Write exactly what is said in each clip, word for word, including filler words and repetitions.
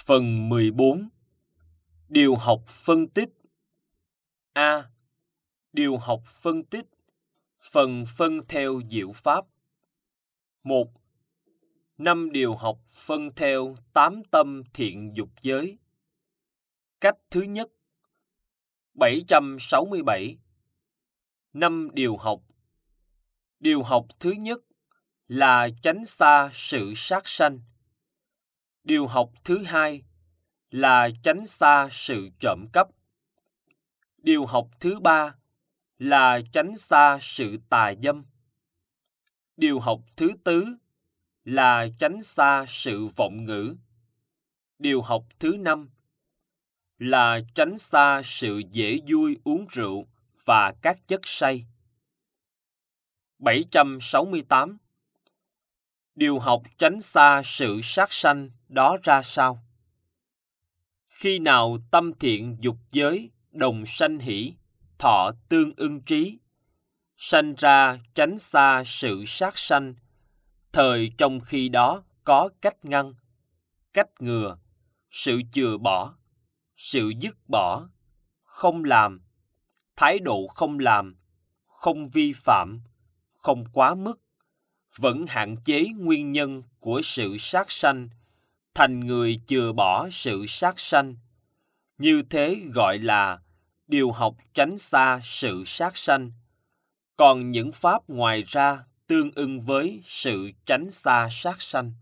Phần mười bốn. Điều học phân tích. A. Điều học phân tích. Phần phân theo diệu pháp. một. Năm điều học phân theo tám tâm thiện dục giới. Cách thứ nhất. bảy trăm sáu mươi bảy. Năm điều học. Điều học thứ nhất là tránh xa sự sát sanh. Điều học thứ hai là tránh xa sự trộm cắp. Điều học thứ ba là tránh xa sự tà dâm. Điều học thứ tư là tránh xa sự vọng ngữ. Điều học thứ năm là tránh xa sự dễ vui uống rượu và các chất say. bảy trăm sáu mươi tám. Điều học tránh xa sự sát sanh đó ra sao? Khi nào tâm thiện dục giới đồng sanh hỷ, thọ tương ưng trí, sanh ra tránh xa sự sát sanh, thời trong khi đó có cách ngăn, cách ngừa, sự chừa bỏ, sự dứt bỏ, không làm, thái độ không làm, không vi phạm, không quá mức, vẫn hạn chế nguyên nhân của sự sát sanh, thành người chừa bỏ sự sát sanh. Như thế gọi là điều học tránh xa sự sát sanh. Còn những pháp ngoài ra tương ưng với sự tránh xa sát sanh.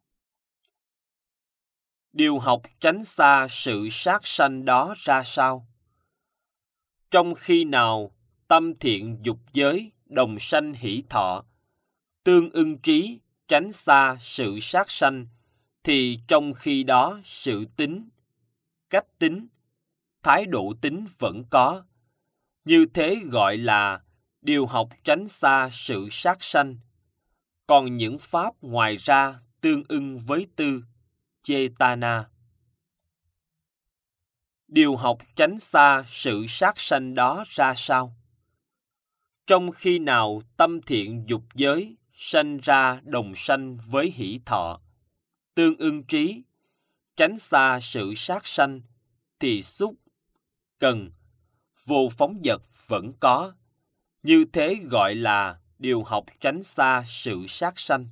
Điều học tránh xa sự sát sanh đó ra sao? Trong khi nào tâm thiện dục giới đồng sanh hỷ thọ, tương ưng trí tránh xa sự sát sanh, thì trong khi đó sự tính, cách tính, thái độ tính vẫn có. Như thế gọi là điều học tránh xa sự sát sanh. Còn những pháp ngoài ra tương ưng với tư, Chetana. Điều học tránh xa sự sát sanh đó ra sao? Trong khi nào tâm thiện dục giới sanh ra đồng sanh với hỷ thọ, tương ưng trí, tránh xa sự sát sanh, thì xúc, cần, vô phóng dật vẫn có. Như thế gọi là điều học tránh xa sự sát sanh.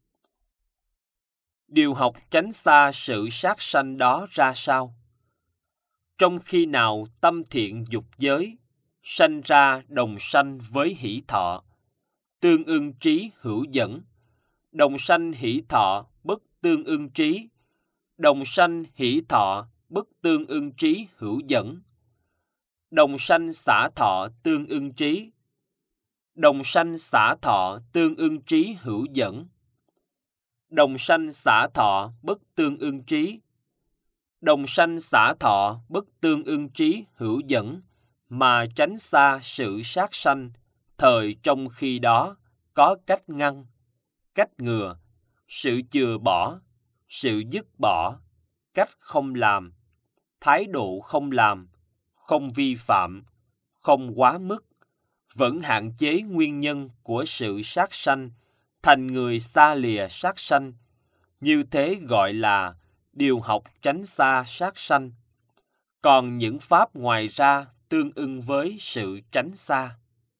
Điều học tránh xa sự sát sanh đó ra sao? Trong khi nào tâm thiện dục giới sanh ra đồng sanh với hỷ thọ, tương ưng trí hữu dẫn, đồng sanh hỷ thọ bất tương ưng trí, đồng sanh hỷ thọ bất tương ưng trí hữu dẫn, đồng sanh xả thọ tương ưng trí, đồng sanh xả thọ tương ưng trí hữu dẫn, đồng sanh xả thọ bất tương ưng trí, đồng sanh xả thọ bất tương ưng trí hữu dẫn, mà tránh xa sự sát sanh, thời trong khi đó có cách ngăn, cách ngừa, sự chừa bỏ, sự dứt bỏ, cách không làm, thái độ không làm, không vi phạm, không quá mức, vẫn hạn chế nguyên nhân của sự sát sanh, thành người xa lìa sát sanh. Như thế gọi là điều học tránh xa sát sanh. Còn những pháp ngoài ra tương ưng với sự tránh xa.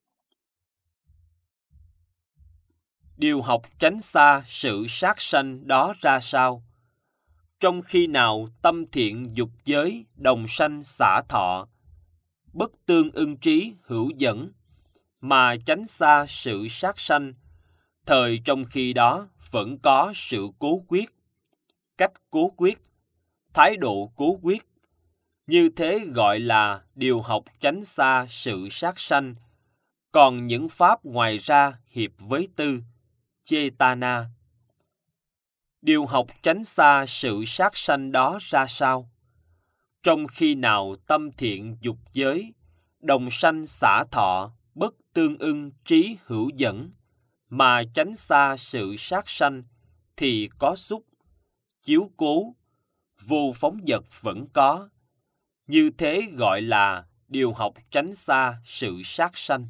Điều học tránh xa sự sát sanh đó ra sao? Trong khi nào tâm thiện dục giới đồng sanh xả thọ, bất tương ưng trí hữu dẫn, mà tránh xa sự sát sanh, thời trong khi đó vẫn có sự cố quyết, cách cố quyết, thái độ cố quyết. Như thế gọi là điều học tránh xa sự sát sanh. Còn những pháp ngoài ra hiệp với tư, Chetana. Điều học tránh xa sự sát sanh đó ra sao? Trong khi nào tâm thiện dục giới đồng sanh xả thọ bất tương ưng trí hữu dẫn, mà tránh xa sự sát sanh, thì có xúc, chiếu cố, vô phóng dật vẫn có. Như thế gọi là điều học tránh xa sự sát sanh.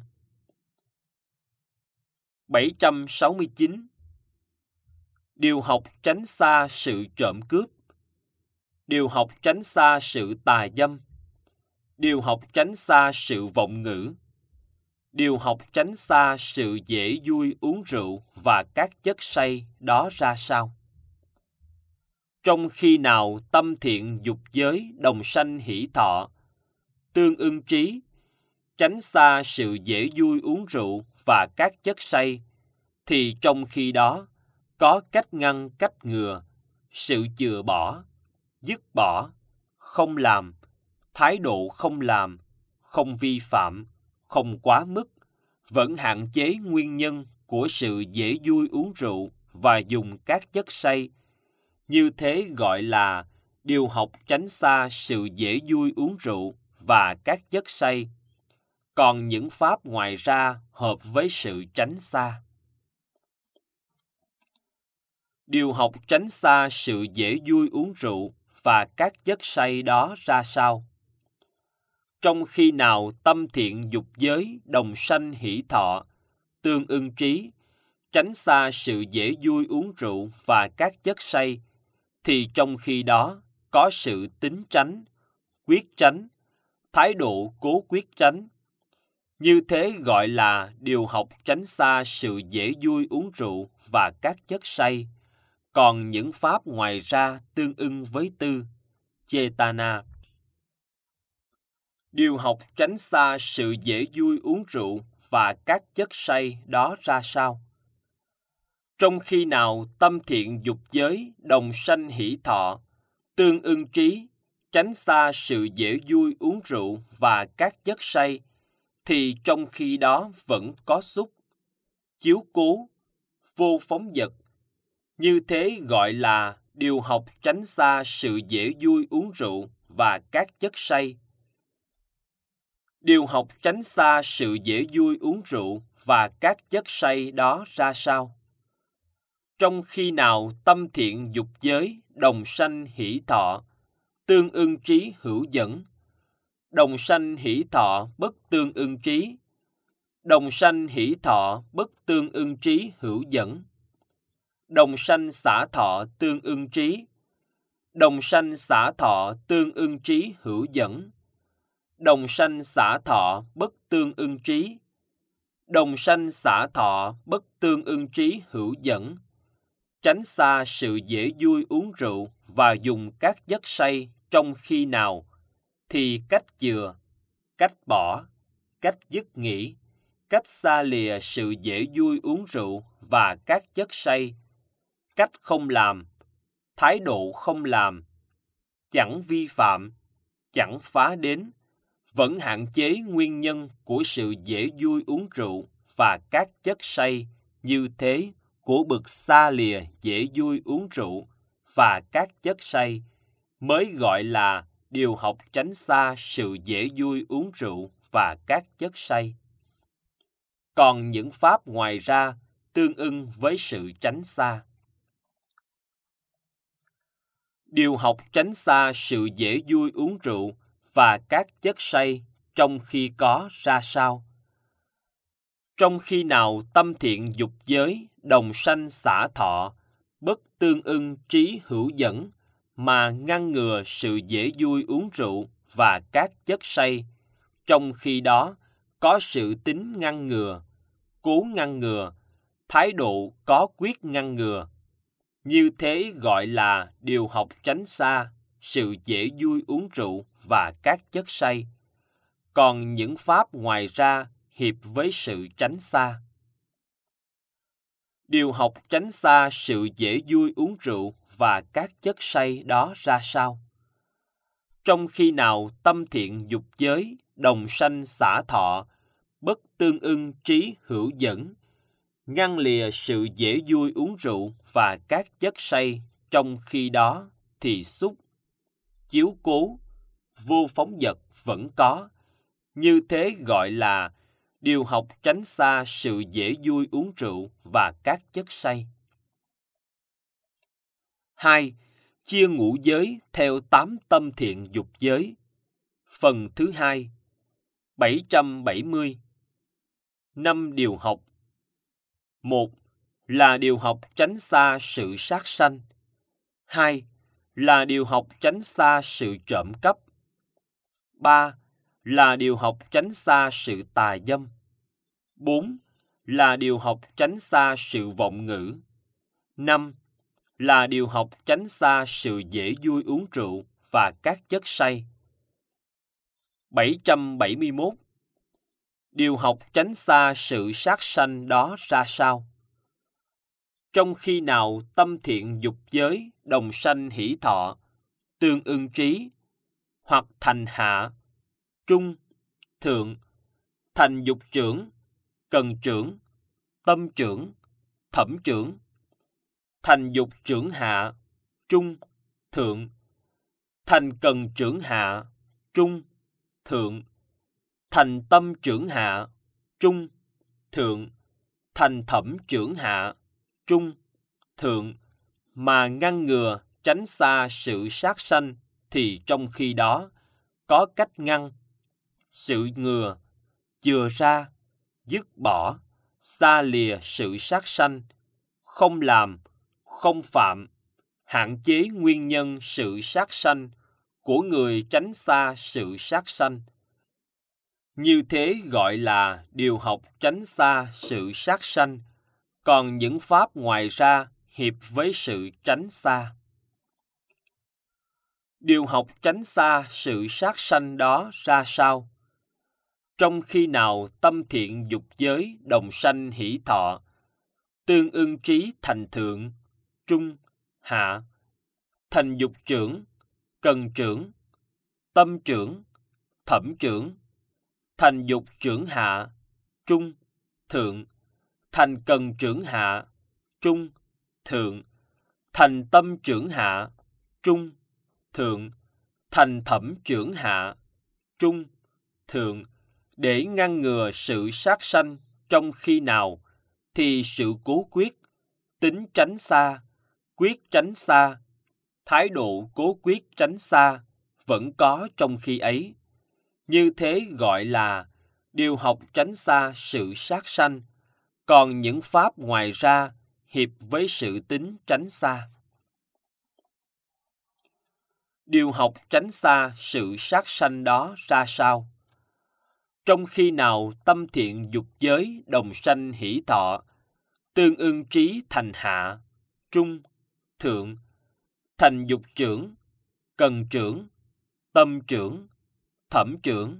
bảy trăm sáu mươi chín. Điều học tránh xa sự trộm cướp. Điều học tránh xa sự tà dâm. Điều học tránh xa sự vọng ngữ. Điều học tránh xa sự dễ vui uống rượu và các chất say đó ra sao? Trong khi nào tâm thiện dục giới đồng sanh hỷ thọ, tương ưng trí, tránh xa sự dễ vui uống rượu và các chất say, thì trong khi đó có cách ngăn cách ngừa, sự chừa bỏ, dứt bỏ, không làm, thái độ không làm, không vi phạm, không quá mức, vẫn hạn chế nguyên nhân của sự dễ vui uống rượu và dùng các chất say. Như thế gọi là điều học tránh xa sự dễ vui uống rượu và các chất say. Còn những pháp ngoài ra hợp với sự tránh xa. Điều học tránh xa sự dễ vui uống rượu và các chất say đó ra sao? Trong khi nào tâm thiện dục giới đồng sanh hỷ thọ, tương ưng trí, tránh xa sự dễ vui uống rượu và các chất say, thì trong khi đó có sự tính tránh, quyết tránh, thái độ cố quyết tránh. Như thế gọi là điều học tránh xa sự dễ vui uống rượu và các chất say. Còn những pháp ngoài ra tương ưng với tư, Chetana. Điều học tránh xa sự dễ vui uống rượu và các chất say đó ra sao? Trong khi nào tâm thiện dục giới đồng sanh hỷ thọ, tương ưng trí, tránh xa sự dễ vui uống rượu và các chất say, thì trong khi đó vẫn có xúc, chiếu cố, vô phóng dật. Như thế gọi là điều học tránh xa sự dễ vui uống rượu và các chất say. Điều học tránh xa sự dễ vui uống rượu và các chất say đó ra sao? Trong khi nào tâm thiện dục giới đồng sanh hỷ thọ, tương ưng trí hữu dẫn, đồng sanh hỷ thọ bất tương ưng trí, đồng sanh hỷ thọ bất tương ưng trí hữu dẫn, đồng sanh xả thọ tương ưng trí, đồng sanh xả thọ tương ưng trí hữu dẫn, đồng sanh xả thọ bất tương ưng trí, đồng sanh xả thọ bất tương ưng trí hữu dẫn, tránh xa sự dễ vui uống rượu và dùng các chất say trong khi nào, thì cách chừa, cách bỏ, cách dứt nghỉ, cách xa lìa sự dễ vui uống rượu và các chất say, cách không làm, thái độ không làm, chẳng vi phạm, chẳng phá đến, vẫn hạn chế nguyên nhân của sự dễ vui uống rượu và các chất say như thế của bậc xa lìa dễ vui uống rượu và các chất say, mới gọi là điều học tránh xa sự dễ vui uống rượu và các chất say. Còn những pháp ngoài ra tương ưng với sự tránh xa. Điều học tránh xa sự dễ vui uống rượu và các chất say trong khi có ra sao? Trong khi nào tâm thiện dục giới đồng sanh xả thọ, bất tương ưng trí hữu dẫn, mà ngăn ngừa sự dễ vui uống rượu và các chất say, trong khi đó có sự tính ngăn ngừa, cố ngăn ngừa, thái độ có quyết ngăn ngừa. Như thế gọi là điều học tránh xa sự dễ vui uống rượu và các chất say. Còn những pháp ngoài ra hiệp với sự tránh xa. Điều học tránh xa sự dễ vui uống rượu và các chất say đó ra sao? Trong khi nào tâm thiện dục giới đồng sanh xả thọ, bất tương ưng trí hữu dẫn, ngăn lìa sự dễ vui uống rượu và các chất say trong khi đó thì xúc, chiếu cố, vô phóng dật vẫn có. Như thế gọi là điều học tránh xa sự dễ vui uống rượu và các chất say. hai. Chia ngũ giới theo tám tâm thiện dục giới. Phần thứ hai. bảy trăm bảy mươi. Năm điều học. một. Là điều học tránh xa sự sát sanh. hai. là điều học tránh xa sự trộm cắp. ba là điều học tránh xa sự tà dâm. bốn là điều học tránh xa sự vọng ngữ. năm là điều học tránh xa sự dễ vui uống rượu và các chất say. bảy trăm bảy mươi mốt. Điều học tránh xa sự sát sanh đó ra sao? Trong khi nào tâm thiện dục giới đồng sanh hỷ thọ, tương ưng trí, hoặc thành hạ, trung, thượng, thành dục trưởng, cần trưởng, tâm trưởng, thẩm trưởng, thành dục trưởng hạ, trung, thượng, thành cần trưởng hạ, trung, thượng, thành tâm trưởng hạ, trung, thượng, thành thẩm trưởng hạ, trung, thượng, mà ngăn ngừa tránh xa sự sát sanh, thì trong khi đó có cách ngăn, sự ngừa, chừa ra, dứt bỏ, xa lìa sự sát sanh, không làm, không phạm, hạn chế nguyên nhân sự sát sanh của người tránh xa sự sát sanh. Như thế gọi là điều học tránh xa sự sát sanh, còn những pháp ngoài ra hiệp với sự tránh xa. Điều học tránh xa sự sát sanh đó ra sao? Trong khi nào tâm thiện dục giới đồng sanh hỷ thọ, tương ưng trí thành thượng, trung, hạ, thành dục trưởng, cần trưởng, tâm trưởng, thẩm trưởng, thành dục trưởng hạ, trung, thượng, thành cần trưởng hạ, trung, thượng, thành tâm trưởng hạ, trung, thượng, thành thẩm trưởng hạ, trung, thượng, để ngăn ngừa sự sát sanh trong khi nào, thì sự cố quyết, tính tránh xa, quyết tránh xa, thái độ cố quyết tránh xa vẫn có trong khi ấy. Như thế gọi là điều học tránh xa sự sát sanh, còn những pháp ngoài ra hiệp với sự tính tránh xa. Điều học tránh xa sự sát sanh đó ra sao? Trong khi nào tâm thiện dục giới đồng sanh hỷ thọ, tương ưng trí thành hạ, trung, thượng, thành dục trưởng, cần trưởng, tâm trưởng, thẩm trưởng,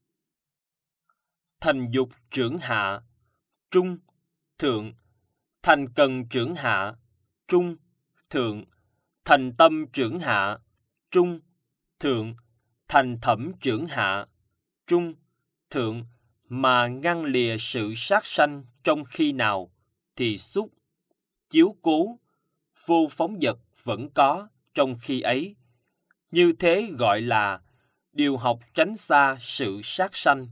thành dục trưởng hạ, trung, thượng, thành cần trưởng hạ, trung, thượng, thành tâm trưởng hạ, trung, thượng, thành thẩm trưởng hạ, trung, thượng, mà ngăn lìa sự sát sanh trong khi nào, thì xúc, chiếu cố, vô phóng dật vẫn có trong khi ấy. Như thế gọi là điều học tránh xa sự sát sanh.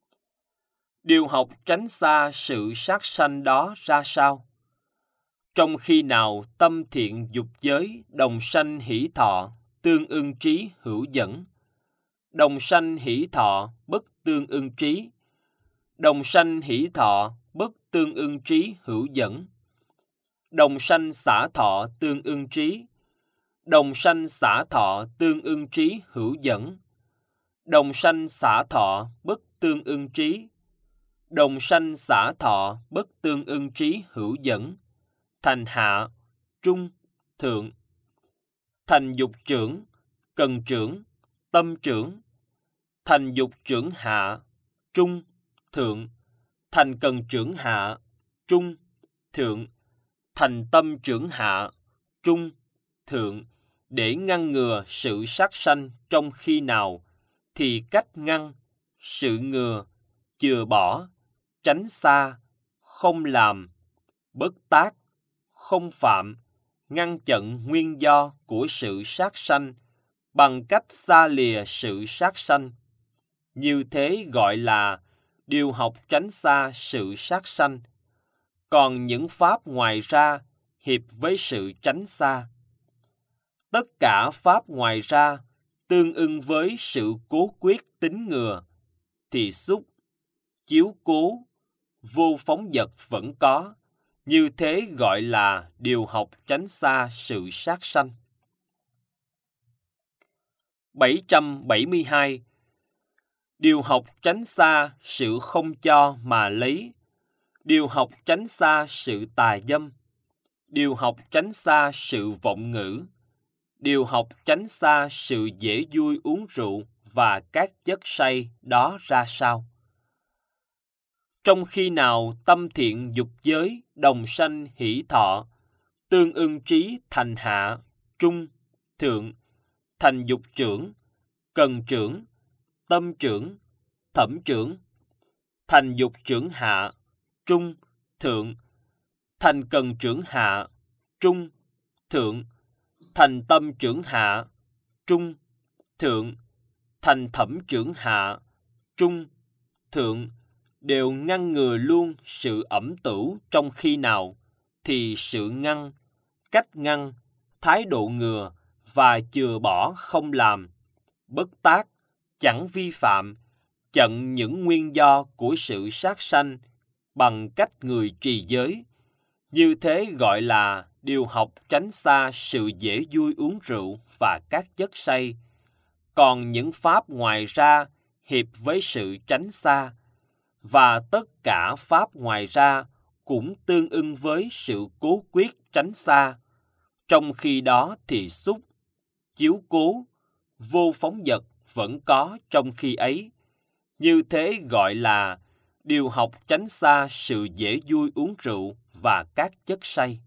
Điều học tránh xa sự sát sanh đó ra sao? Trong khi nào tâm thiện dục giới đồng sanh hỷ thọ, tương ưng trí hữu dẫn, đồng sanh hỷ thọ bất tương ưng trí, đồng sanh hỷ thọ bất tương ưng trí hữu dẫn, đồng sanh xả thọ tương ưng trí, đồng sanh xả thọ tương ưng trí hữu dẫn, đồng sanh xả thọ bất tương ưng trí, đồng sanh xả thọ bất tương ưng trí hữu dẫn, thành hạ, trung, thượng, thành dục trưởng, cần trưởng, tâm trưởng, thành dục trưởng hạ, trung, thượng, thành cần trưởng hạ, trung, thượng, thành tâm trưởng hạ, trung, thượng, để ngăn ngừa sự sát sanh trong khi nào, thì cách ngăn, sự ngừa, chừa bỏ, tránh xa, không làm, bất tác, không phạm, ngăn chặn nguyên do của sự sát sanh bằng cách xa lìa sự sát sanh. Như thế gọi là điều học tránh xa sự sát sanh, còn những pháp ngoài ra hiệp với sự tránh xa. Tất cả pháp ngoài ra tương ưng với sự cố quyết tính ngừa, thì xúc, chiếu cố, vô phóng dật vẫn có. Như thế gọi là điều học tránh xa sự sát sanh. bảy trăm bảy mươi hai. Điều học tránh xa sự không cho mà lấy. Điều học tránh xa sự tà dâm. Điều học tránh xa sự vọng ngữ. Điều học tránh xa sự dễ vui uống rượu và các chất say đó ra sao? Trong khi nào tâm thiện dục giới, đồng sanh hỷ thọ, tương ưng trí thành hạ, trung, thượng, thành dục trưởng, cần trưởng, tâm trưởng, thẩm trưởng, thành dục trưởng hạ, trung, thượng, thành cần trưởng hạ, trung, thượng, thành tâm trưởng hạ, trung, thượng, thành thẩm trưởng hạ, trung, thượng, đều ngăn ngừa luôn sự ẩm tửu trong khi nào, thì sự ngăn, cách ngăn, thái độ ngừa và chừa bỏ không làm, bất tác, chẳng vi phạm, chặn những nguyên do của sự sát sanh bằng cách người trì giới. Như thế gọi là điều học tránh xa sự dễ vui uống rượu và các chất say. Còn những pháp ngoài ra hiệp với sự tránh xa, và tất cả pháp ngoài ra cũng tương ưng với sự cố quyết tránh xa. Trong khi đó thì xúc, chiếu cố, vô phóng dật vẫn có trong khi ấy. Như thế gọi là điều học tránh xa sự dễ vui uống rượu và các chất say.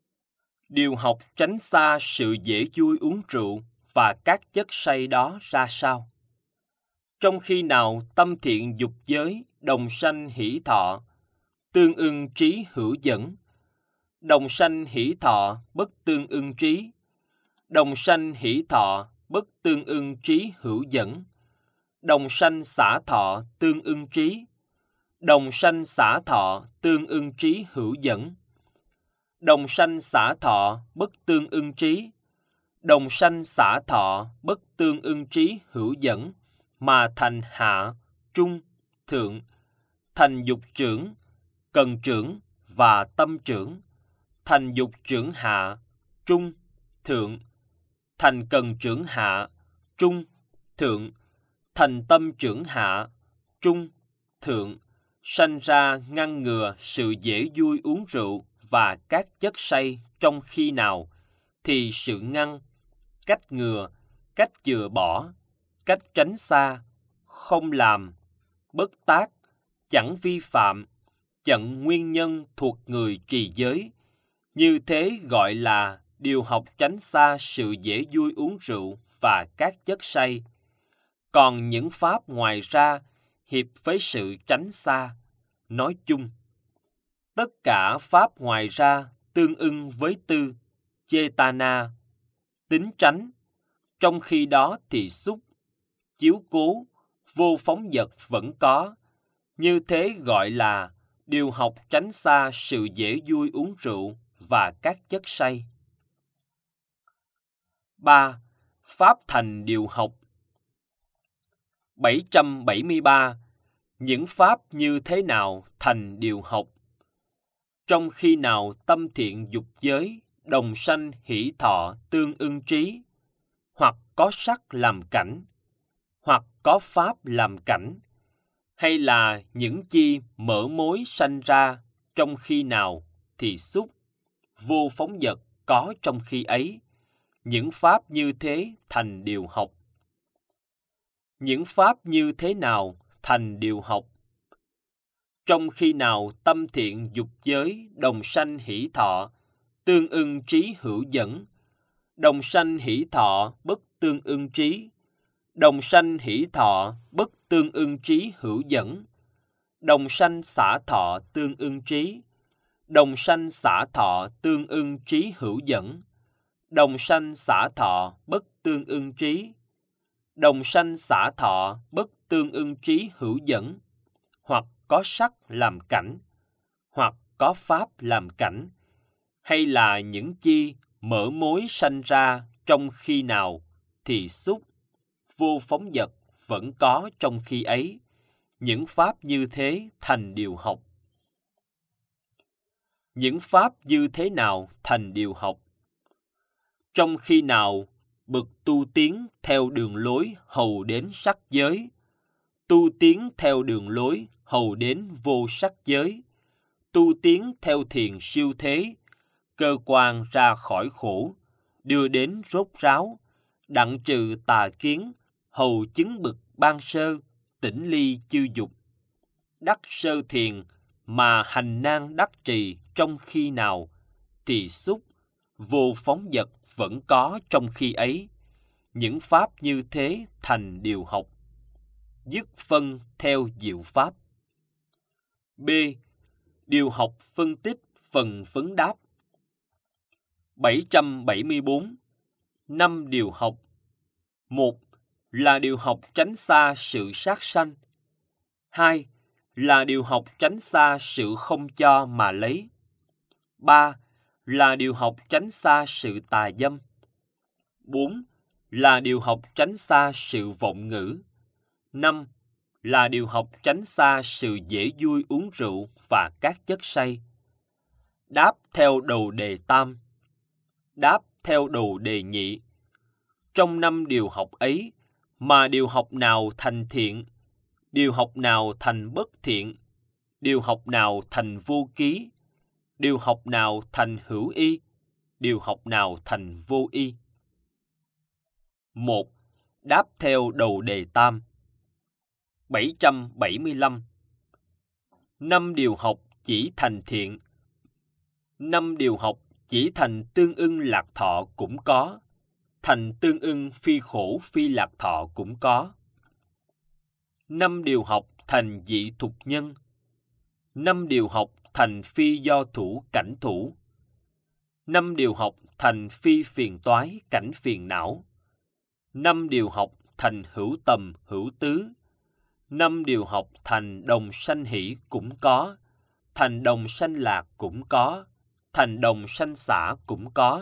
Điều học tránh xa sự dễ vui uống rượu và các chất say đó ra sao? Trong khi nào tâm thiện dục giới, đồng sanh hỷ thọ, tương ưng trí hữu dẫn, đồng sanh hỷ thọ bất tương ưng trí, đồng sanh hỷ thọ bất tương ưng trí hữu dẫn, đồng sanh xả thọ tương ưng trí, đồng sanh xả thọ tương ưng trí hữu dẫn, đồng sanh xả thọ bất tương ưng trí, đồng sanh xả thọ bất tương ưng trí hữu dẫn, mà thành hạ, trung, thượng, thành dục trưởng, cần trưởng và tâm trưởng, thành dục trưởng hạ, trung, thượng, thành cần trưởng hạ, trung, thượng, thành tâm trưởng hạ, trung, thượng, sanh ra ngăn ngừa sự dễ vui uống rượu và các chất say trong khi nào, thì sự ngăn, cách ngừa, cách chừa bỏ, cách tránh xa, không làm, bất tác, chẳng vi phạm, chặn nguyên nhân thuộc người trì giới. Như thế gọi là điều học tránh xa sự dễ vui uống rượu và các chất say. Còn những pháp ngoài ra hiệp với sự tránh xa. Nói chung, tất cả pháp ngoài ra tương ưng với tư, chetana, tính tránh. Trong khi đó thì xúc, chiếu cố, vô phóng dật vẫn có. Như thế gọi là điều học tránh xa sự dễ vui uống rượu và các chất say. ba. Pháp thành điều học. bảy trăm bảy mươi ba. Những pháp như thế nào thành điều học? Trong khi nào tâm thiện dục giới, đồng sanh hỷ thọ tương ưng trí, hoặc có sắc làm cảnh, hoặc có pháp làm cảnh, hay là những chi mở mối sanh ra trong khi nào thì xúc, vô phóng dật có trong khi ấy. Những pháp như thế thành điều học. Những pháp như thế nào thành điều học? Trong khi nào tâm thiện dục giới, đồng sanh hỷ thọ, tương ưng trí hữu dẫn, đồng sanh hỷ thọ bất tương ưng trí, đồng sanh hỷ thọ bất tương ưng trí hữu dẫn, đồng sanh xả thọ tương ưng trí, đồng sanh xả thọ tương ưng trí hữu dẫn, đồng sanh xả thọ bất tương ưng trí, đồng sanh xả thọ bất tương ưng trí hữu dẫn, hoặc có sắc làm cảnh, hoặc có pháp làm cảnh, hay là những chi mở mối sanh ra trong khi nào thì xúc, vô phóng dật vẫn có trong khi ấy. Những pháp như thế thành điều học. Những pháp như thế nào thành điều học? Trong khi nào bậc tu tiến theo đường lối hầu đến sắc giới, tu tiến theo đường lối hầu đến vô sắc giới, tu tiến theo thiền siêu thế, cơ quan ra khỏi khổ, đưa đến rốt ráo, đặng trừ tà kiến, hầu chứng bậc ban sơ, tỉnh ly chư dục. Đắc sơ thiền mà hành năng đắc trì trong khi nào, thì xúc, vô phóng dật vẫn có trong khi ấy. Những pháp như thế thành điều học, dứt phân theo diệu pháp. B. Điều học phân tích phần vấn đáp. bảy trăm bảy mươi bốn. Năm điều học. Một là điều học tránh xa sự sát sanh. Hai là điều học tránh xa sự không cho mà lấy. Ba là điều học tránh xa sự tà dâm. Bốn là điều học tránh xa sự vọng ngữ. Năm là điều học tránh xa sự dễ vui uống rượu và các chất say. Đáp theo đầu đề tam. Đáp theo đầu đề nhị. Trong năm điều học ấy, mà điều học nào thành thiện, điều học nào thành bất thiện, điều học nào thành vô ký, điều học nào thành hữu y, điều học nào thành vô y. Một. Đáp theo đầu đề tam. bảy trăm bảy mươi lăm. Năm điều học chỉ thành thiện. Năm điều học chỉ thành tương ưng lạc thọ cũng có, thành tương ưng phi khổ phi lạc thọ cũng có. Năm điều học thành dị thục nhân. Năm điều học thành phi do thủ cảnh thủ. Năm điều học thành phi phiền toái cảnh phiền não. Năm điều học thành hữu tầm hữu tứ. Năm điều học thành đồng sanh hỷ cũng có, thành đồng sanh lạc cũng có, thành đồng sanh xả cũng có.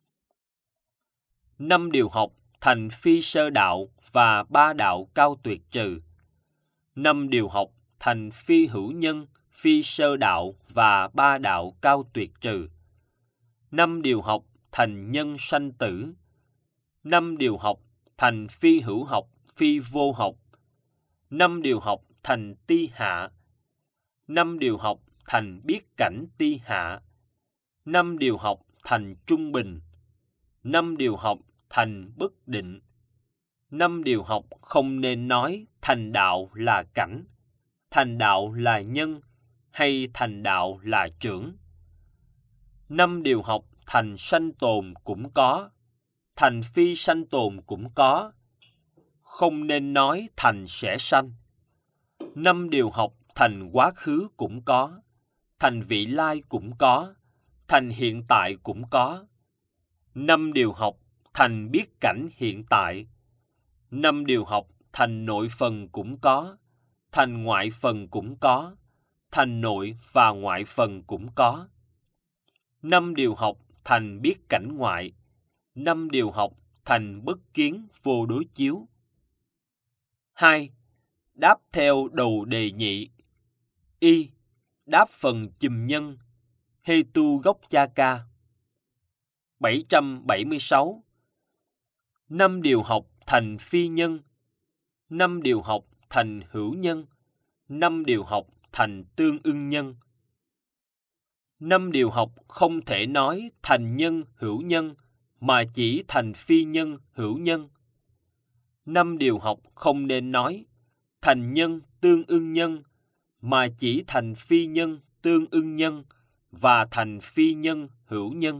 Năm điều học thành phi sơ đạo và ba đạo cao tuyệt trừ. Năm điều học thành phi hữu nhân, phi sơ đạo và ba đạo cao tuyệt trừ. Năm điều học thành nhân sanh tử. Năm điều học thành phi hữu học, phi vô học. Năm điều học thành ti hạ. Năm điều học thành biết cảnh ti hạ. Năm điều học thành trung bình. Năm điều học thành bất định. Năm điều học không nên nói thành đạo là cảnh, thành đạo là nhân, hay thành đạo là trưởng. Năm điều học thành sanh tồn cũng có, thành phi sanh tồn cũng có. Không nên nói thành sẽ sanh. Năm điều học thành quá khứ cũng có, thành vị lai cũng có, thành hiện tại cũng có. Năm điều học thành biết cảnh hiện tại. Năm điều học thành nội phần cũng có, thành ngoại phần cũng có, thành nội và ngoại phần cũng có. Năm điều học thành biết cảnh ngoại. Năm điều học thành bất kiến vô đối chiếu. Hai. Đáp theo đầu đề nhị. Y. Đáp phần chùm nhân. Hetu gốc cha ca. bảy trăm bảy mươi sáu. Năm điều học thành phi nhân. Năm điều học thành hữu nhân. Năm điều học thành tương ưng nhân. Năm điều học không thể nói thành nhân hữu nhân, mà chỉ thành phi nhân hữu nhân. Năm điều học không nên nói thành nhân tương ưng nhân, mà chỉ thành phi nhân tương ưng nhân và thành phi nhân hữu nhân.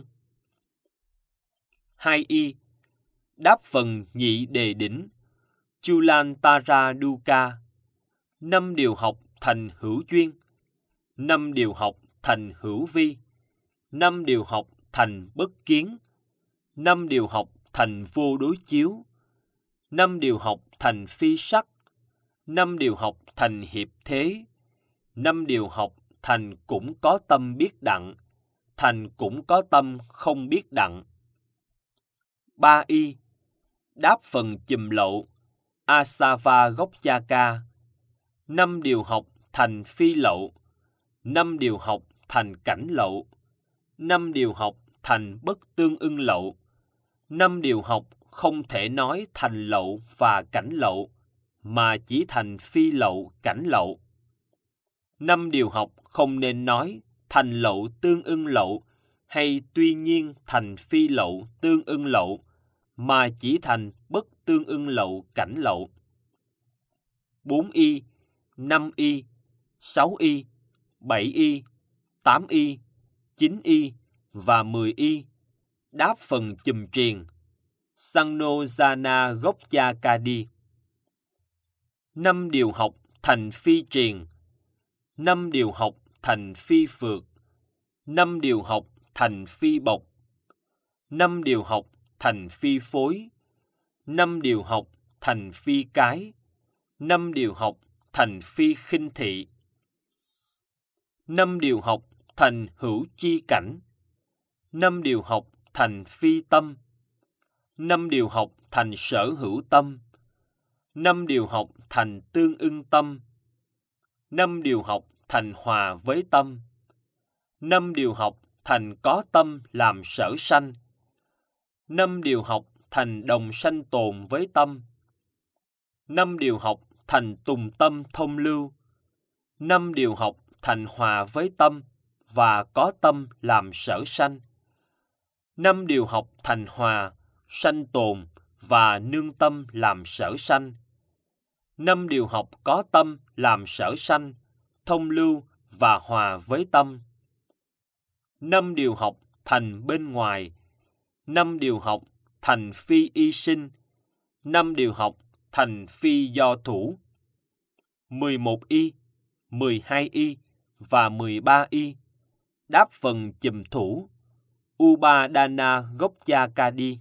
Hai y. Đáp phần nhị đề đỉnh. Chulantara Duka. Năm điều học thành hữu duyên. Năm điều học thành hữu vi. Năm điều học thành bất kiến. Năm điều học thành vô đối chiếu. Năm điều học thành phi sắc. Năm điều học thành hiệp thế. Năm điều học thành cũng có tâm biết đặng. Thành cũng có tâm không biết đặng. Ba y. Đáp phần chùm lậu. Asava gốc cha ca. Năm điều học thành phi lậu. Năm điều học thành cảnh lậu. Năm điều học thành bất tương ưng lậu. Năm điều học không thể nói thành lậu và cảnh lậu, mà chỉ thành phi lậu, cảnh lậu. Năm điều học không nên nói thành lậu tương ưng lậu, hay tuy nhiên thành phi lậu tương ưng lậu, mà chỉ thành bất tương ưng lậu, cảnh lậu. bốn y, năm y, sáu y, bảy y, tám y, chín y và mười y đáp phần chùm triền Sangnojana Gokjakadi. Năm điều học thành phi triền, năm điều học thành phi phược, năm điều học thành phi bộc, năm điều học thành phi phối, năm điều học thành phi cái, năm điều học thành phi khinh thị, năm điều học thành hữu chi cảnh, năm điều học thành phi tâm, năm điều học thành sở hữu tâm, năm điều học thành tương ưng tâm, năm điều học thành hòa với tâm, năm điều học thành có tâm làm sở sanh, năm điều học thành đồng sanh tồn với tâm, năm điều học thành tùng tâm thông lưu, năm điều học thành hòa với tâm và có tâm làm sở sanh, năm điều học thành hòa, sanh tồn và nương tâm làm sở sanh, năm điều học có tâm làm sở sanh, thông lưu và hòa với tâm, năm điều học thành bên ngoài, năm điều học thành phi y sinh, năm điều học thành phi do thủ, mười một y, mười hai y và mười ba y đáp phần chùm thủ Upadana Gokjakadi.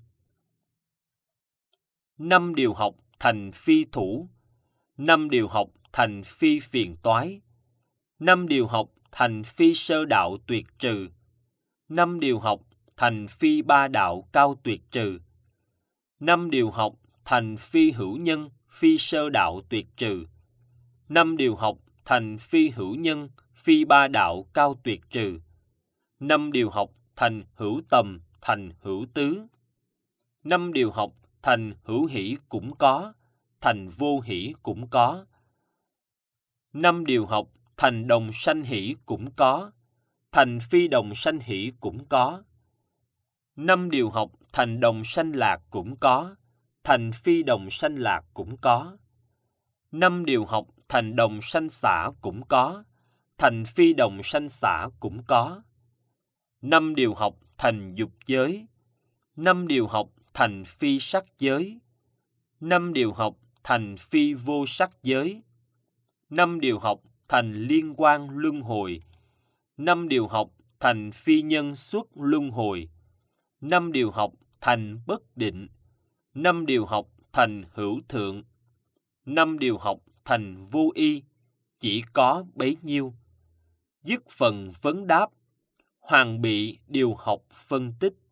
Năm điều học thành phi thủ, năm điều học thành phi phiền toái, năm điều học thành phi sơ đạo tuyệt trừ, năm điều học thành phi ba đạo cao tuyệt trừ, năm điều học thành phi hữu nhân, phi sơ đạo tuyệt trừ, năm điều học thành phi hữu nhân, phi ba đạo cao tuyệt trừ, năm điều học thành hữu tầm, thành hữu tứ, năm điều học thành hữu hỷ cũng có, thành vô hỷ cũng có, năm điều học thành đồng sanh hỷ cũng có, thành phi đồng sanh hỷ cũng có, năm điều học thành đồng sanh lạc cũng có, thành phi đồng sanh lạc cũng có, năm điều học thành đồng sanh xả cũng có, thành phi đồng sanh xả cũng có, năm điều học thành dục giới, năm điều học thành phi sắc giới, năm điều học thành phi vô sắc giới, năm điều học thành liên quan luân hồi, năm điều học thành phi nhân xuất luân hồi, năm điều học thành bất định, năm điều học thành hữu thượng, năm điều học thành vô y, chỉ có bấy nhiêu. Dứt phần vấn đáp, hoàn bị điều học phân tích.